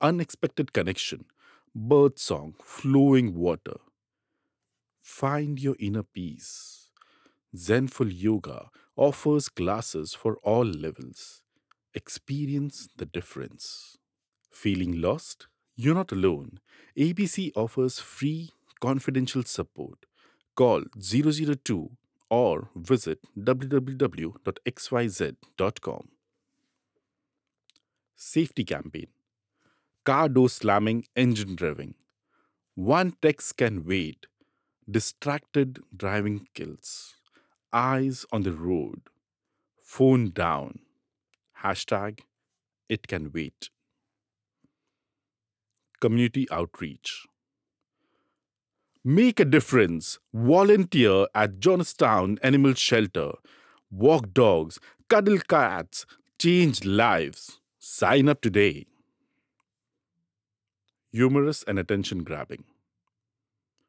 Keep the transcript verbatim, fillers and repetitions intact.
Unexpected connection, bird song, flowing water. Find your inner peace. Zenful Yoga offers classes for all levels. Experience the difference. Feeling lost? You're not alone. A B C offers free, confidential support. Call zero zero two or visit w w w dot x y z dot com. Safety campaign. Car door slamming, engine revving. One text can wait. Distracted driving kills. Eyes on the road. Phone down. Hashtag it can wait. Community outreach. Make a difference. Volunteer at Johnstown Animal Shelter. Walk dogs, cuddle cats, change lives. Sign up today. Humorous and attention grabbing.